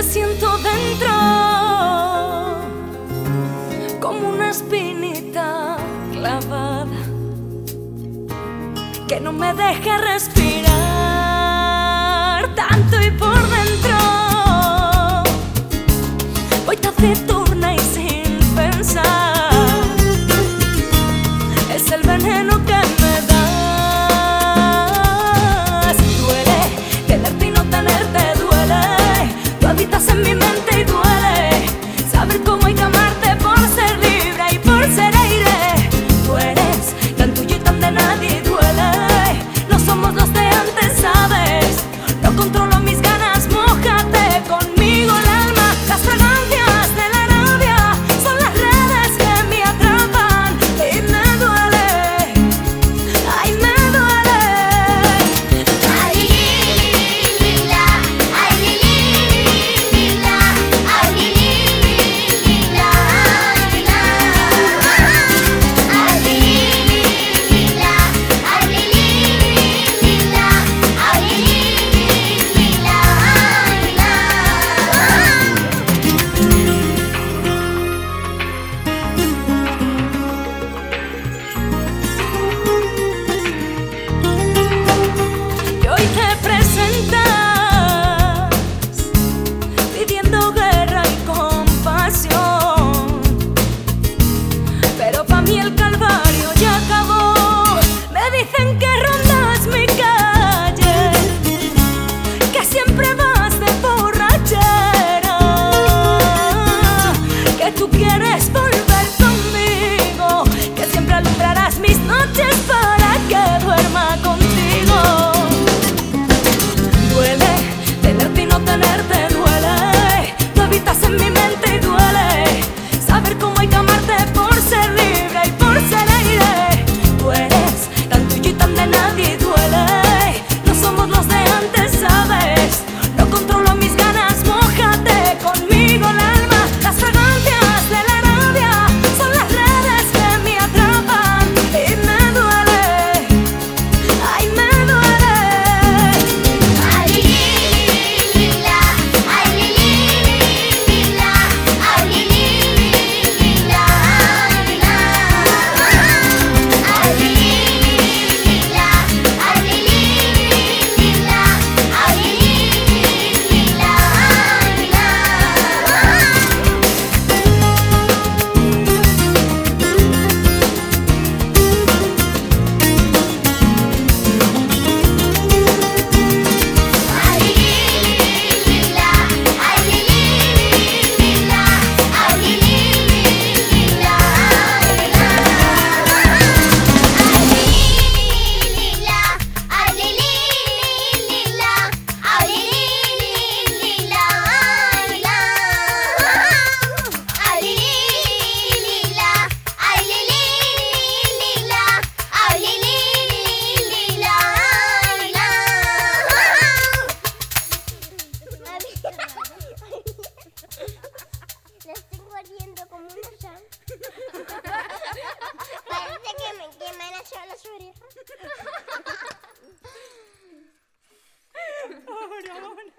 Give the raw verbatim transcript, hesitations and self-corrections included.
siento dentro como una espinita clavada que no me deja respirar tanto, y por dentro voy taciturna y sin pensar. Es el veneno que me das. Duele tenerte y no tenerte, duele. Tú habitas en mi mente y duele saber cómo hay que amarte por ser libre y por ser aire. Tú eres tan tuyo y tan de nadie, duele. No somos los de antes, ¿sabes? No controlo mis ganas, mójate conmigo el alma. Las fragancias de la rabia son las redes que me atrapan y me duele, ay me duele. Ay lila, ay lila, ay lila, lila, ay lila, ay lila, ay Y hoy te presentas pidiendo guerra y compasión, pero pa' mí el calvario ya acabó. Me dicen que rondas mi calle, que siempre vas de borrachera, que tú quieres volver conmigo, que siempre alumbrarás mis noches para que duerma contigo. Duele tenerte y no tenerte, duele. Tú habitas en mi mente y duele saber cómo hay que amarte por ser libre y por ser aire. Tú eres tan tuyo y tan de nadie, duele. No somos los de antes, ¿sabes? No controlo mis ganas, mójate conmigo el alma. Las fragancias de la rabia son las redes que me atrapan y me duele, ay me duele. Ay lila, ay lila, ay lila, ay lila, ay lila, ay la estoy guardiendo como una sal. Parece que me queman las orejas. Ahora, ahora.